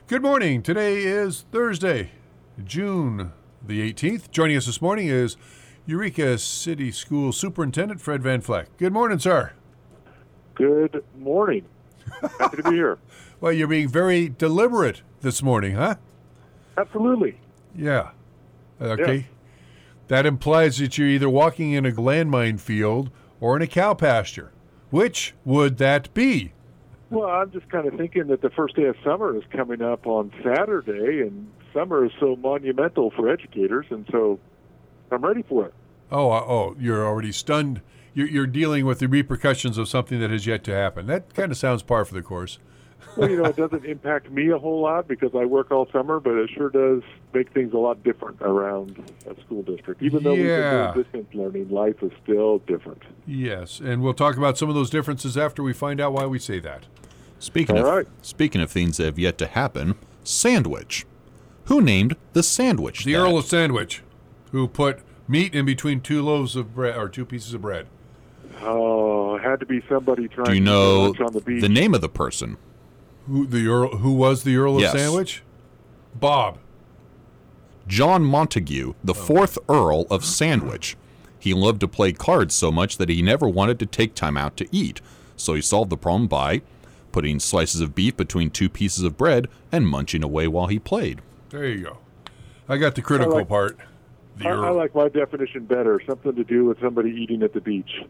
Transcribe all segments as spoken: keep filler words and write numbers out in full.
Good morning. Today is Thursday, June the eighteenth. Joining us this morning is Eureka City School Superintendent Fred Van Vleck. Good morning, sir. Good morning. Happy to be here. Well, you're being very deliberate this morning, huh? Absolutely. Yeah. Okay. Yeah. That implies that you're either walking in a landmine field or in a cow pasture. Which would that be? Well, I'm just kind of thinking that the first day of summer is coming up on Saturday, and summer is so monumental for educators, and so I'm ready for it. Oh, uh, oh, you're already stunned. You're, you're dealing with the repercussions of something that has yet to happen. That kind of sounds par for the course. Well, you know, it doesn't impact me a whole lot because I work all summer, but it sure does make things a lot different around a school district. Even though Yeah. we've been doing distance learning, life is still different. Yes, and we'll talk about some of those differences after we find out why we say that. Speaking All of right. speaking of things that have yet to happen, sandwich. Who named the sandwich? The that? Earl of Sandwich, who put meat in between two loaves of bread, or two pieces of bread. Oh, it had to be somebody trying Do you to get know lunch on the beach. the name of the person? Who the Earl? Who was the Earl of Yes. Sandwich? Bob. John Montague, the fourth Earl of Sandwich. He loved to play cards so much that he never wanted to take time out to eat, so he solved the problem by putting slices of beef between two pieces of bread and munching away while he played. There you go. I got the critical I like- part. The I, Earl. I like my definition better. Something to do with somebody eating at the beach.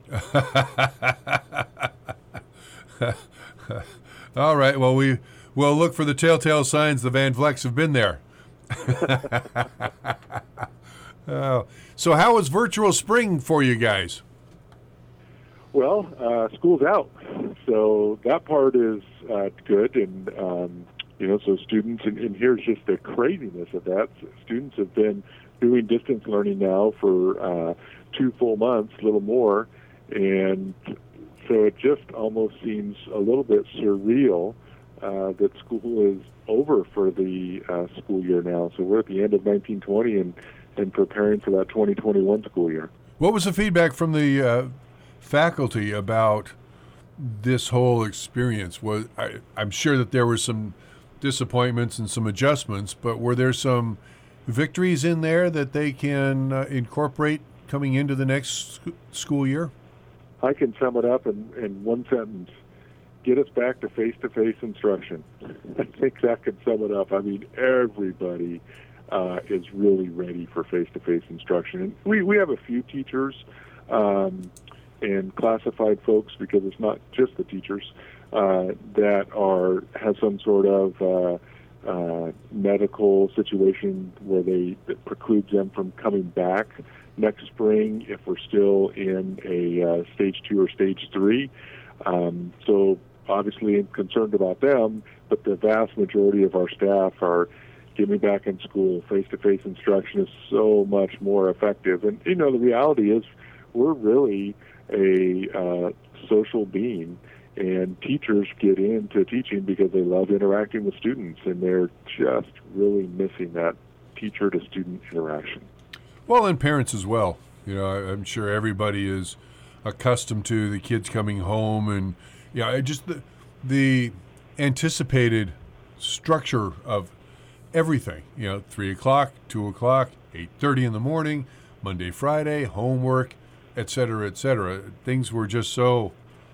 All right. Well, we will look for the telltale signs the Van Vlecks have been there. Oh. So, how was virtual spring for you guys? Well, uh, school's out, so that part is uh, good, and um, you know, so students, and, and here's just the craziness of that. Students have been doing distance learning now for uh, two full months, a little more, and so it just almost seems a little bit surreal uh, that school is over for the uh, school year now. So we're at the end of nineteen twenty and, and preparing for that twenty twenty-one school year. What was the feedback from the uh, faculty about this whole experience? Was I, I'm sure that there were some disappointments and some adjustments, but were there some victories in there that they can uh, incorporate coming into the next sc- school year? I can sum it up in, in one sentence. Get us back to face-to-face instruction. I think that could sum it up. I mean, everybody uh, is really ready for face-to-face instruction. And we, we have a few teachers um, and classified folks, because it's not just the teachers, uh, that are have some sort of uh, uh, medical situation where they that precludes them from coming back next spring if we're still in a uh, stage two or stage three. Um, so obviously I'm concerned about them, but the vast majority of our staff are getting back in school. Face-to-face instruction is so much more effective. And, you know, the reality is we're really a uh, social being, and teachers get into teaching because they love interacting with students, and they're just really missing that teacher-to-student interaction. Well, and parents as well. You know, I- I'm sure everybody is accustomed to the kids coming home, and yeah, I just the, the anticipated structure of everything. You know, three o'clock, two o'clock, eight thirty in the morning, Monday, Friday, homework, et cetera, et cetera. Things were just so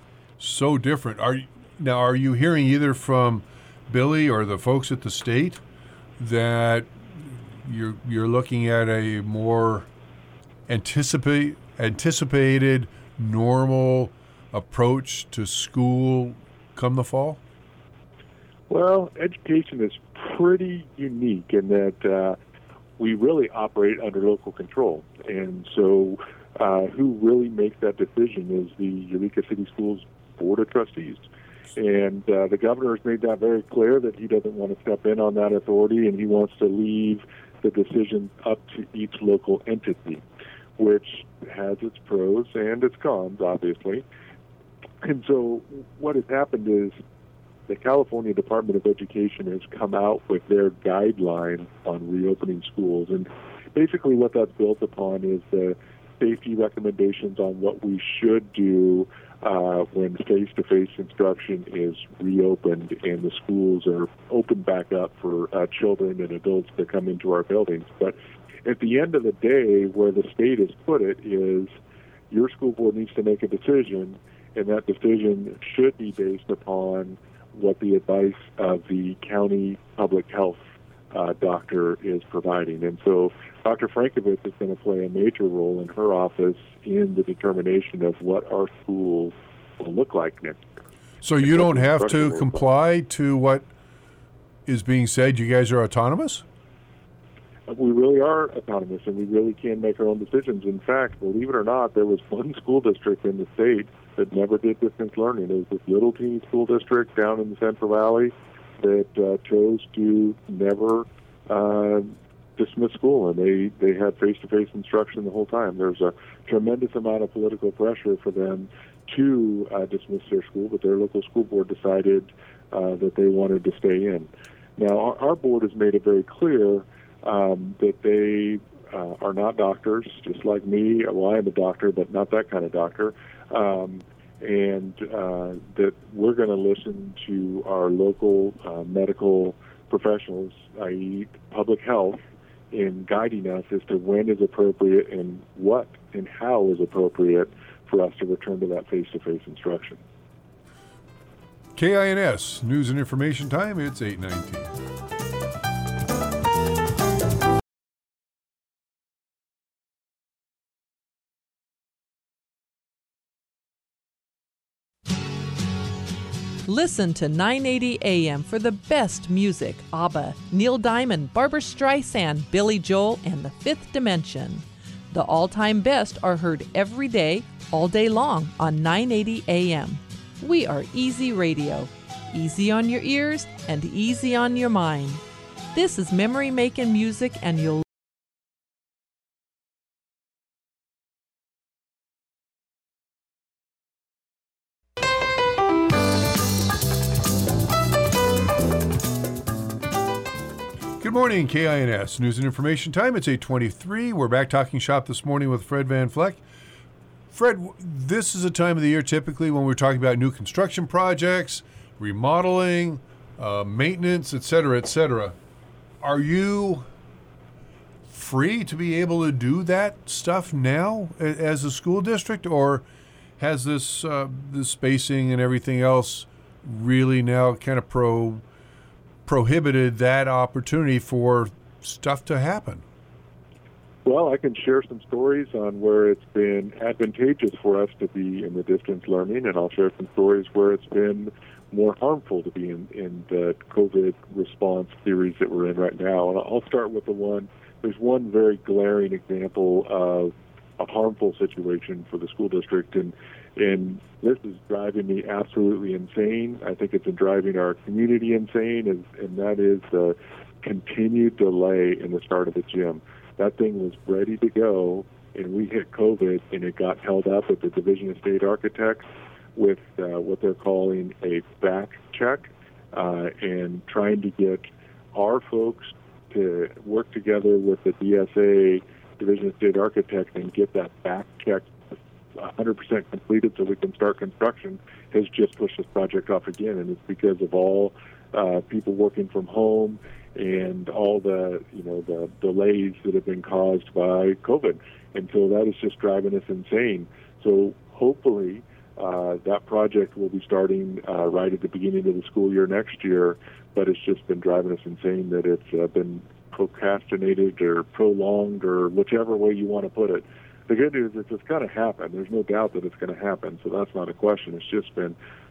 so different. Are you- now are you hearing either from Billy or the folks at the state that you're you're looking at a more anticipate anticipated normal approach to school come the fall? Well, education is pretty unique in that uh, we really operate under local control. And so uh, who really makes that decision is the Eureka City Schools Board of Trustees. And uh, the governor has made that very clear that he doesn't want to step in on that authority, and he wants to leave the decision up to each local entity, which has its pros and its cons, obviously. And so what has happened is the California Department of Education has come out with their guidelines on reopening schools. And basically what that's built upon is the safety recommendations on what we should do uh, when face-to-face instruction is reopened and the schools are opened back up for uh, children and adults to come into our buildings. But at the end of the day, where the state has put it is your school board needs to make a decision, and that decision should be based upon what the advice of the county public health uh, doctor is providing. And so Doctor Frankovich is going to play a major role in her office in the determination of what our schools will look like next year. So you don't have to comply to what is being said? You guys are autonomous? We really are autonomous, and we really can make our own decisions. In fact, believe it or not, there was one school district in the state that never did distance learning. It was this little teeny school district down in the Central Valley that uh, chose to never uh, dismiss school, and they, they had face-to-face instruction the whole time. There's a tremendous amount of political pressure for them to uh, dismiss their school, but their local school board decided uh, that they wanted to stay in. Now, our, our board has made it very clear um, that they uh, are not doctors, just like me. Well, I am a doctor, but not that kind of doctor. Um, and uh, that we're going to listen to our local uh, medical professionals, that is public health, in guiding us as to when is appropriate and what and how is appropriate for us to return to that face-to-face instruction. K I N S, News and Information Time, it's eight nineteen. Listen to nine eighty A M for the best music. ABBA, Neil Diamond, Barbra Streisand, Billy Joel, and The Fifth Dimension. The all-time best are heard every day, all day long on nine eighty A M. We are Easy Radio. Easy on your ears and easy on your mind. This is memory-making music, and you'll Good morning, K I N S, News and Information Time. It's eight twenty-three. We're back talking shop this morning with Fred Van Vleck. Fred, this is a time of the year typically when we're talking about new construction projects, remodeling, uh, maintenance, et cetera, et cetera. Are you free to be able to do that stuff now as a school district, or has this uh, the spacing and everything else really now kind of pro prohibited that opportunity for stuff to happen? Well, I can share some stories on where it's been advantageous for us to be in the distance learning, and I'll share some stories where it's been more harmful to be in, in the COVID response theories that we're in right now. And I'll start with the one, there's one very glaring example of a harmful situation for the school district, and and this is driving me absolutely insane. I think it's been driving our community insane, and, and that is the continued delay in the start of the gym. That thing was ready to go, and we hit COVID, and it got held up at the Division of State Architects with uh, what they're calling a back check, uh, and trying to get our folks to work together with the D S A, Division of State Architects, and get that back check one hundred percent completed so we can start construction has just pushed this project off again, and it's because of all uh, people working from home and all the, you know, the delays that have been caused by COVID. And so that is just driving us insane. So hopefully uh, that project will be starting uh, right at the beginning of the school year next year, but it's just been driving us insane that it's uh, been procrastinated or prolonged or whichever way you want to put it. The good news is it's going to happen. There's no doubt that it's going to happen, so that's not a question. It's just been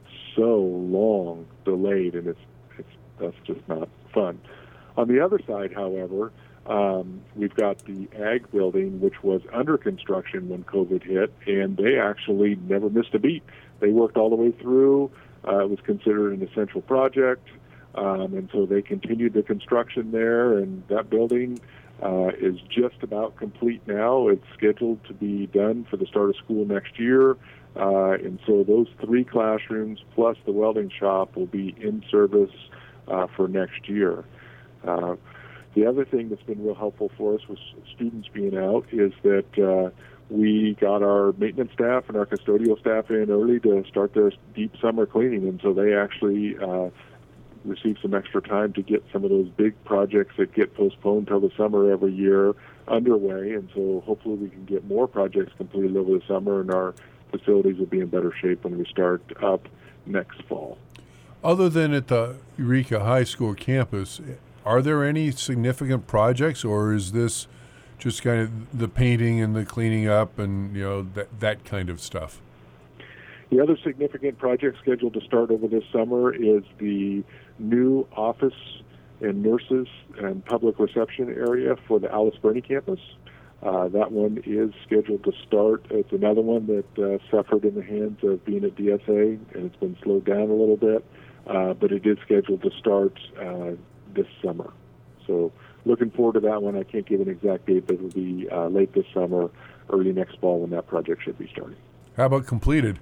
so long delayed, and it's it's that's just not fun. On the other side, however, um, we've got the ag building, which was under construction when COVID hit, and they actually never missed a beat. They worked all the way through. Uh, it was considered an essential project, um, and so they continued the construction there, and that building Uh, is just about complete now. It's scheduled to be done for the start of school next year. Uh, and so those three classrooms plus the welding shop will be in service uh, for next year. Uh, the other thing that's been real helpful for us with students being out is that uh, we got our maintenance staff and our custodial staff in early to start their deep summer cleaning, and so they actually uh, received some extra time to get some of those big projects that get postponed till the summer every year underway, and so hopefully we can get more projects completed over the summer, and our facilities will be in better shape when we start up next fall. Other than at the Eureka High School campus, are there any significant projects, or is this just kind of the painting and the cleaning up and, you know, that that kind of stuff? The other significant project scheduled to start over this summer is the new office and nurses and public reception area for the Alice Burney campus. Uh, that one is scheduled to start. It's another one that uh, suffered in the hands of being at D S A, and it's been slowed down a little bit, uh, but it is scheduled to start uh, this summer. So looking forward to that one. I can't give an exact date, but it will be uh, late this summer, early next fall when that project should be starting. How about completed?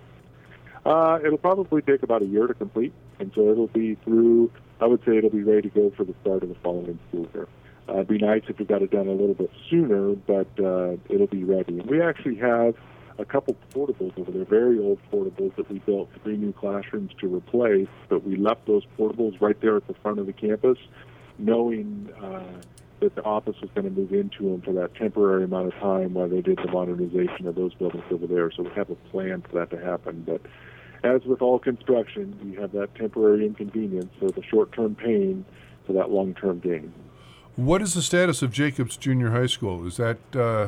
Uh, it'll probably take about a year to complete, and so it'll be through, I would say it'll be ready to go for the start of the following school year. Uh, it'd be nice if we got it done a little bit sooner, but uh, it'll be ready. And we actually have a couple portables over there, very old portables that we built three new classrooms to replace, but we left those portables right there at the front of the campus, knowing uh, that the office was going to move into them for that temporary amount of time while they did the modernization of those buildings over there. So we have a plan for that to happen. But as with all construction, you have that temporary inconvenience, so the short-term pain for that long-term gain. What is the status of Jacobs Junior High School? Is that uh,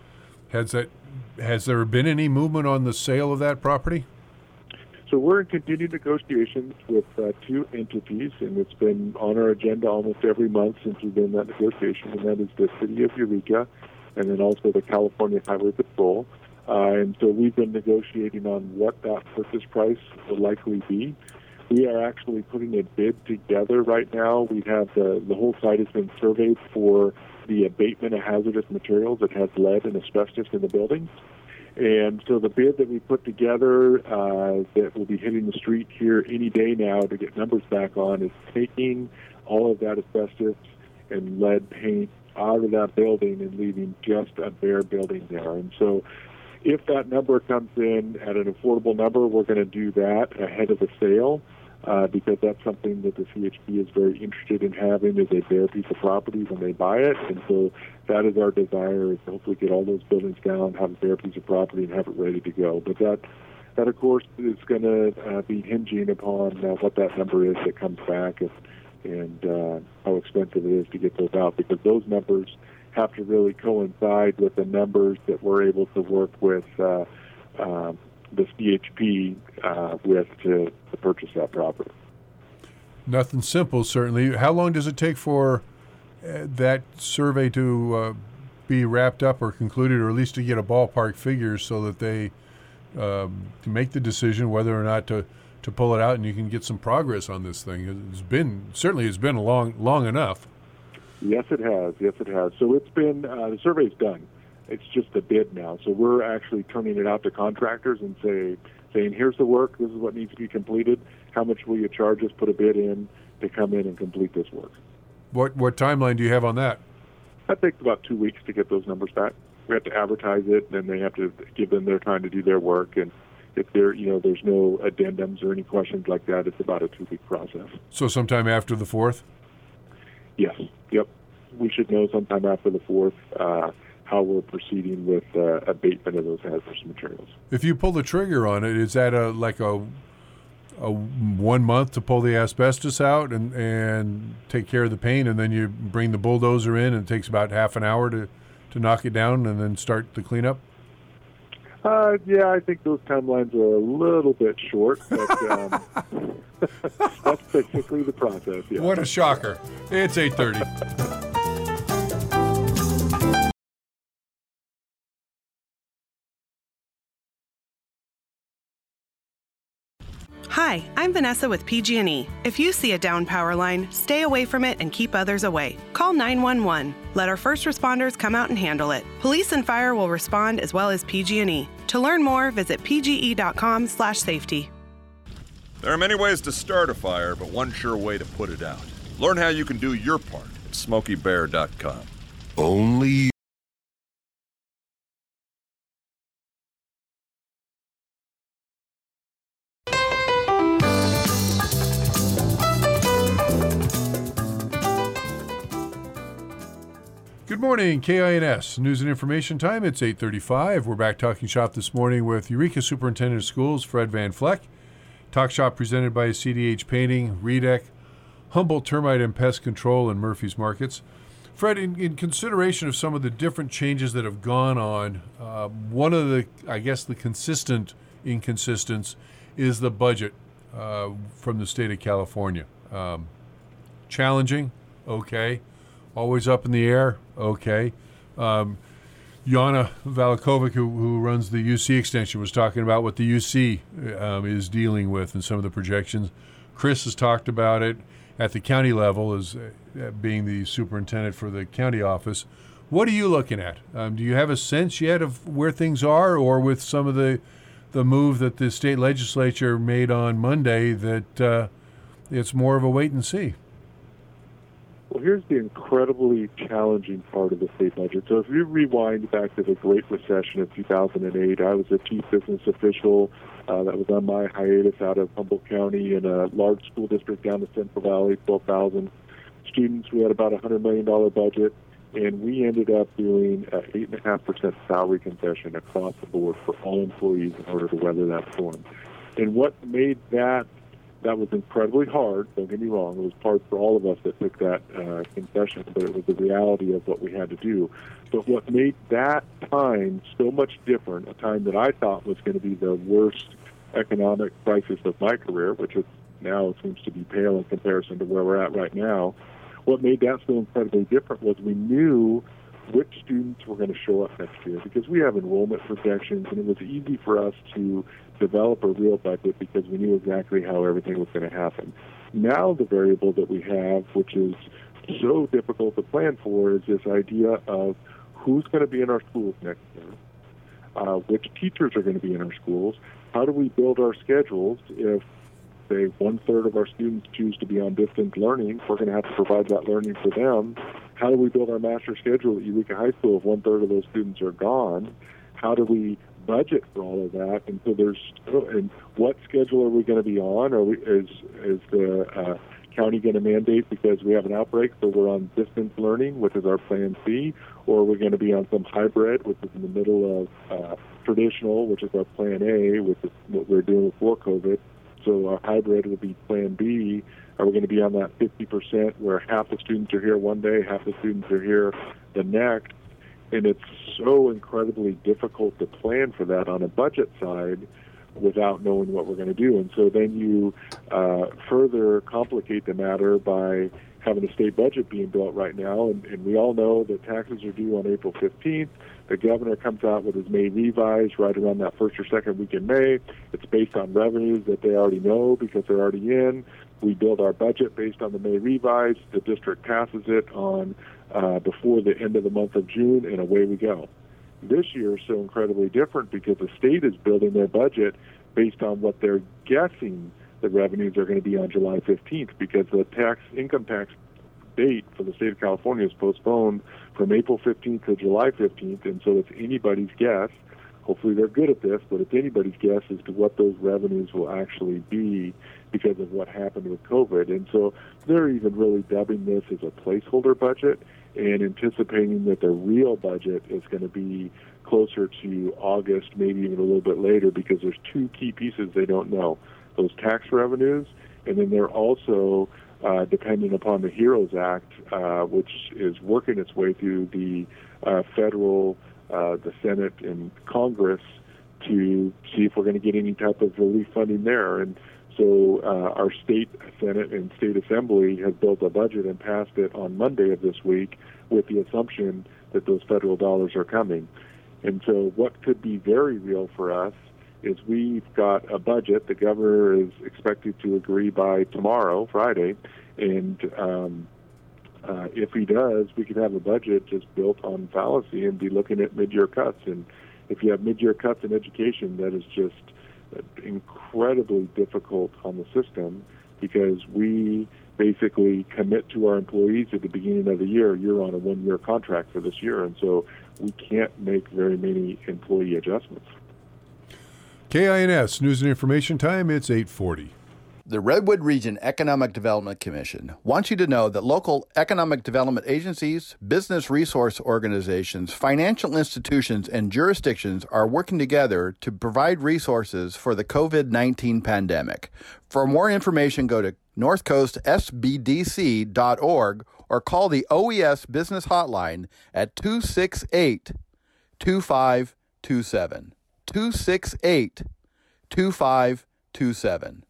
has that has there been any movement on the sale of that property? So we're in continued negotiations with uh, two entities, and it's been on our agenda almost every month since we've been in that negotiation, and that is the City of Eureka and then also the California Highway Patrol. Uh, and so we've been negotiating on what that purchase price will likely be. We are actually putting a bid together right now. We have the, the whole site has been surveyed for the abatement of hazardous materials that has lead and asbestos in the buildings. And so the bid that we put together uh, that will be hitting the street here any day now to get numbers back on is taking all of that asbestos and lead paint out of that building and leaving just a bare building there. And so if that number comes in at an affordable number, we're going to do that ahead of the sale uh, because that's something that the C H P is very interested in having is a bare piece of property when they buy it. And so that is our desire, is to hopefully get all those buildings down, have a bare piece of property, and have it ready to go. But that, that of course, is going to uh, be hinging upon uh, what that number is that comes back and, and uh, how expensive it is to get those out, because those numbers have to really coincide with the numbers that we're able to work with uh, uh, the C H P uh, with to, to purchase that property. Nothing simple, certainly. How long does it take for uh, that survey to uh, be wrapped up or concluded, or at least to get a ballpark figure so that they um, to make the decision whether or not to, to pull it out and you can get some progress on this thing? It's been certainly it's been long long enough. Yes, it has. Yes, it has. So it's been, uh, the survey's done. It's just a bid now. So we're actually turning it out to contractors and say, saying, here's the work, this is what needs to be completed. How much will you charge us? Put a bid in to come in and complete this work. What what timeline do you have on that? That takes about two weeks to get those numbers back. We have to advertise it, and then they have to give them their time to do their work. And if there, you know, there's no addendums or any questions like that, it's about a two-week process. So sometime after the fourth? Yes. Yep. We should know sometime after the fourth uh, how we're proceeding with uh, abatement of those hazardous materials. If you pull the trigger on it, is that a like a a one month to pull the asbestos out and, and take care of the paint, and then you bring the bulldozer in and it takes about half an hour to, to knock it down and then start the cleanup? Uh, yeah, I think those timelines are a little bit short, but um, that's basically the process. Yeah. What a shocker. It's eight thirty. Hi, I'm Vanessa with P G and E. If you see a down power line, stay away from it and keep others away. Call nine one one. Let our first responders come out and handle it. Police and fire will respond as well as P G and E. To learn more, visit p g e dot com slash safety. There are many ways to start a fire, but one sure way to put it out. Learn how you can do your part at smoky bear dot com. Only morning, K I N S News and Information Time. It's eight thirty-five. We're back talking shop this morning with Eureka Superintendent of Schools, Fred Van Fleck. Talk shop presented by C D H Painting, Redec, Humboldt Termite and Pest Control, and Murphy's Markets. Fred, in, in consideration of some of the different changes that have gone on, uh, one of the, I guess, the consistent inconsistence is the budget uh, from the state of California. Um, challenging, okay. Always up in the air, okay. Um, Yana Valikovic, who, who runs the U C extension, was talking about what the U C um, is dealing with and some of the projections. Chris has talked about it at the county level as uh, being the superintendent for the county office. What are you looking at? Um, do you have a sense yet of where things are, or with some of the the move that the state legislature made on Monday that uh, it's more of a wait and see? Well, here's the incredibly challenging part of the state budget. So if you rewind back to the Great Recession of two thousand eight, I was a chief business official uh, that was on my hiatus out of Humboldt County in a large school district down the Central Valley, twelve thousand students. We had about a one hundred million dollars budget, and we ended up doing an eight point five percent salary concession across the board for all employees in order to weather that storm. And what made that That was incredibly hard, don't get me wrong. It was hard for all of us that took that uh, concession, but it was the reality of what we had to do. But what made that time so much different, a time that I thought was going to be the worst economic crisis of my career, which is now seems to be pale in comparison to where we're at right now, what made that so incredibly different was we knew which students were going to show up next year, because we have enrollment projections, and it was easy for us to develop a real budget because we knew exactly how everything was going to happen. Now the variable that we have, which is so difficult to plan for, is this idea of who's going to be in our schools next year, uh, which teachers are going to be in our schools, how do we build our schedules if, say, one-third of our students choose to be on distance learning, we're going to have to provide that learning for them. How do we build our master schedule at Eureka High School if one-third of those students are gone? How do we budget for all of that? And so there's, and what schedule are we going to be on? Are we, is, is the uh, county going to mandate because we have an outbreak, so we're on distance learning, which is our plan C, or are we going to be on some hybrid, which is in the middle of uh, traditional, which is our plan A, which is what we're doing before COVID. So our hybrid will be plan B. Are we going to be on that fifty percent where half the students are here one day, half the students are here the next? And it's so incredibly difficult to plan for that on a budget side without knowing what we're going to do. And so then you uh, further complicate the matter by having a state budget being built right now. And, and we all know that taxes are due on April fifteenth. The governor comes out with his May revise right around that first or second week in May. It's based on revenues that they already know because they're already in. We build our budget based on the May revise. The district passes it on uh, before the end of the month of June, and away we go. This year is so incredibly different because the state is building their budget based on what they're guessing the revenues are going to be on July fifteenth, because the tax income tax date for the state of California is postponed from April fifteenth to July fifteenth, and so it's anybody's guess. Hopefully they're good at this, but it's anybody's guess as to what those revenues will actually be because of what happened with COVID. And so they're even really dubbing this as a placeholder budget and anticipating that the real budget is going to be closer to August, maybe even a little bit later, because there's two key pieces they don't know. Those tax revenues, and then they're also uh, depending upon the HEROES Act, uh, which is working its way through the uh, federal Uh, the Senate and Congress to see if we're going to get any type of relief funding there. And so uh, our state Senate and state assembly has built a budget and passed it on Monday of this week with the assumption that those federal dollars are coming. And so what could be very real for us is we've got a budget. The governor is expected to agree by tomorrow, Friday, and um, Uh, if he does, we could have a budget just built on fallacy and be looking at mid-year cuts. And if you have mid-year cuts in education, that is just incredibly difficult on the system, because we basically commit to our employees at the beginning of the year, you're on a one-year contract for this year, and so we can't make very many employee adjustments. K I N S News and Information Time, it's eight forty. The Redwood Region Economic Development Commission wants you to know that local economic development agencies, business resource organizations, financial institutions, and jurisdictions are working together to provide resources for the covid nineteen pandemic. For more information, go to north coast s b d c dot org or call the O E S Business Hotline at two six eight, two five two seven. two six eight, two five two seven.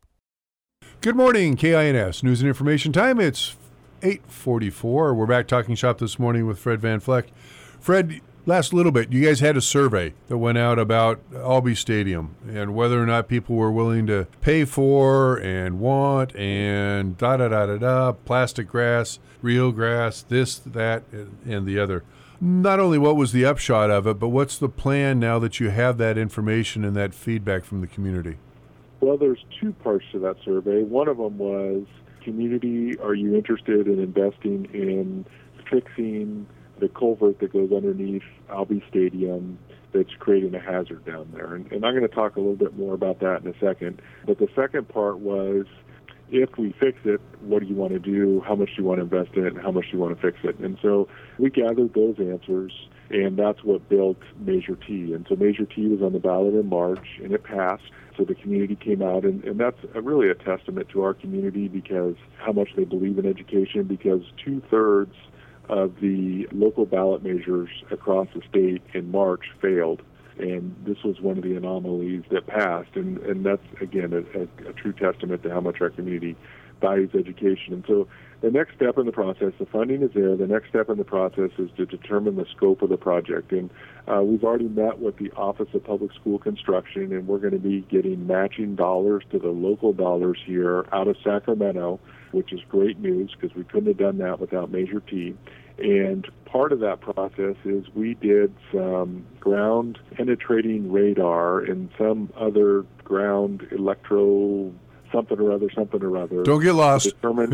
Good morning, K I N S News and Information Time. It's eight forty-four. We're back talking shop this morning with Fred Van Fleck. Fred, last little bit, you guys had a survey that went out about Albee Stadium and whether or not people were willing to pay for and want and da-da-da-da-da, plastic grass, real grass, this, that, and the other. Not only what was the upshot of it, but what's the plan now that you have that information and that feedback from the community? Well, there's two parts to that survey. One of them was, community, are you interested in investing in fixing the culvert that goes underneath Albee Stadium that's creating a hazard down there? And, and I'm going to talk a little bit more about that in a second. But the second part was, if we fix it, what do you want to do? How much do you want to invest in it? And how much do you want to fix it? And so we gathered those answers, and that's what built Measure T. And so Measure T was on the ballot in March, and it passed. So the community came out, and, and that's a, really a testament to our community because how much they believe in education, because two-thirds of the local ballot measures across the state in March failed. And this was one of the anomalies that passed. And, and that's, again, a, a, a true testament to how much our community values education. And so the next step in the process, the funding is there. The next step in the process is to determine the scope of the project. And uh, we've already met with the Office of Public School Construction, and we're going to be getting matching dollars to the local dollars here out of Sacramento, which is great news because we couldn't have done that without Measure T. And part of that process is we did some ground penetrating radar and some other ground electro something or other, something or other. Don't get lost. To determine,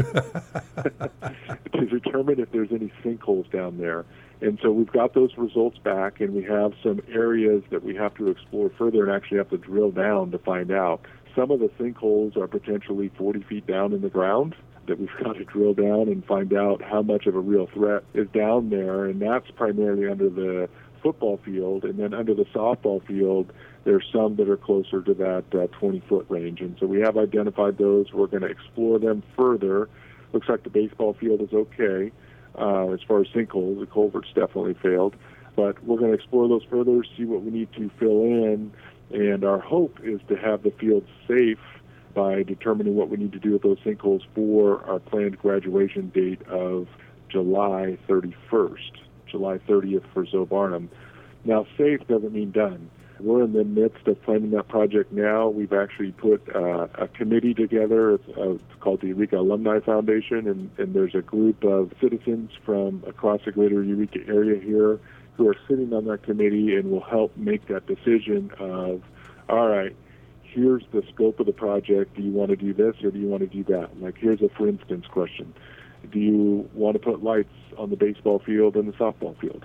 to determine if there's any sinkholes down there. And so we've got those results back, and we have some areas that we have to explore further and actually have to drill down to find out. Some of the sinkholes are potentially forty feet down in the ground that we've got to drill down and find out how much of a real threat is down there, and that's primarily under the football field. And then under the softball field, there's some that are closer to that uh, twenty-foot range. And so we have identified those. We're going to explore them further. Looks like the baseball field is okay uh, as far as sinkholes. The culverts definitely failed. But we're going to explore those further, see what we need to fill in. And our hope is to have the field safe by determining what we need to do with those sinkholes for our planned graduation date of July thirty-first, July thirtieth for Zoe Barnum. Now, safe doesn't mean done. We're in the midst of planning that project now. We've actually put uh, a committee together. It's, uh, it's called the Eureka Alumni Foundation, and, and there's a group of citizens from across the greater Eureka area here who are sitting on that committee and will help make that decision of, all right, here's the scope of the project. Do you want to do this or do you want to do that? Like, here's a for instance question. Do you want to put lights on the baseball field and the softball field?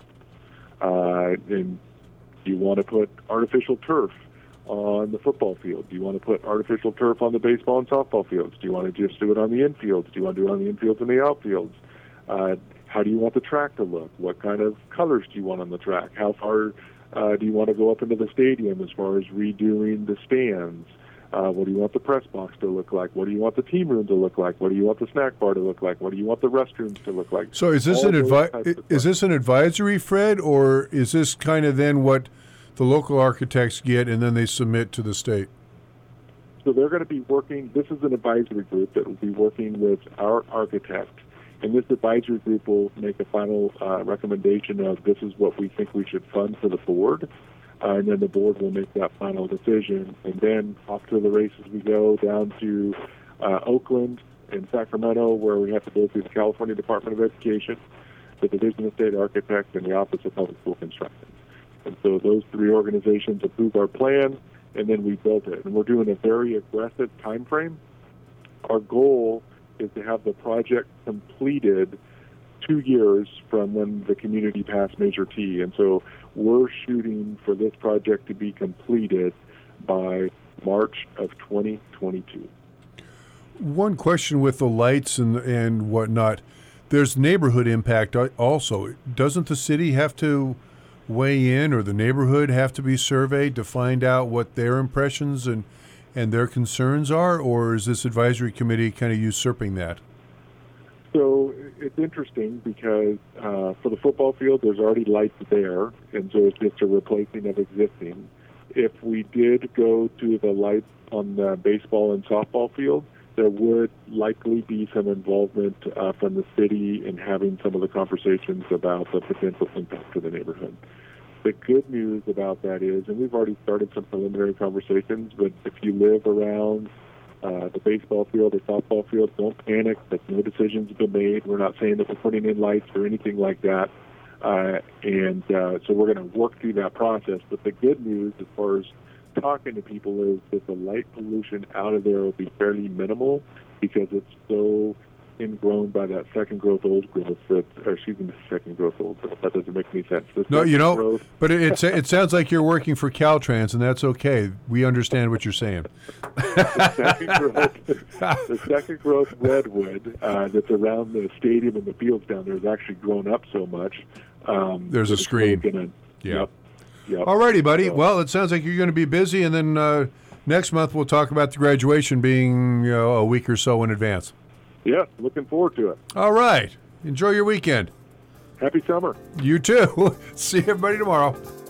Uh, and do you want to put artificial turf on the football field? Do you want to put artificial turf on the baseball and softball fields? Do you want to just do it on the infields? Do you want to do it on the infields and the outfields? Uh, how do you want the track to look? What kind of colors do you want on the track? How far uh, do you want to go up into the stadium as far as redoing the stands? Uh, what do you want the press box to look like? What do you want the team room to look like? What do you want the snack bar to look like? What do you want the restrooms to look like? So is this All an advi- is this an advisory, Fred, or is this kind of then what the local architects get and then they submit to the state? So they're going to be working, this is an advisory group that will be working with our architect, and this advisory group will make a final uh, recommendation of this is what we think we should fund for the board. Uh, and then the board will make that final decision. And then off to the races we go down to uh, Oakland and Sacramento, where we have to go through the California Department of Education, the Division of State Architects, and the Office of Public School Construction. And so those three organizations approve our plan, and then we build it. And we're doing a very aggressive time frame. Our goal is to have the project completed two years from when the community passed Measure T. And so we're shooting for this project to be completed by March of twenty twenty-two. One question with the lights and and whatnot. There's neighborhood impact al- also. Doesn't the city have to weigh in, or the neighborhood have to be surveyed to find out what their impressions and and their concerns are, or is this advisory committee kind of usurping that? So it's interesting because uh, for the football field, there's already lights there, and so it's just a replacing of existing. If we did go to the lights on the baseball and softball field, there would likely be some involvement uh, from the city in having some of the conversations about the potential impact to the neighborhood. The good news about that is, and we've already started some preliminary conversations, but if you live around uh, the baseball field or softball field, don't panic. That no decisions have been made. We're not saying that we're putting in lights or anything like that. Uh, and uh, so we're going to work through that process. But the good news as far as talking to people is that the light pollution out of there will be fairly minimal because it's so ingrown by that second growth old growth that, or excuse me, second growth old growth. That doesn't make any sense. The No, you know, growth, but it, it's, it sounds like you're working for Caltrans, and that's okay. We understand what you're saying. the second growth, the second growth redwood uh, that's around the stadium and the fields down there has actually grown up so much. Um, There's a that it's screen. really gonna, Yeah. Yep, yep. All righty, buddy. So- Well, it sounds like you're going to be busy, and then uh, next month we'll talk about the graduation being you know, a week or so in advance. Yeah, looking forward to it. All right. Enjoy your weekend. Happy summer. You too. See everybody tomorrow.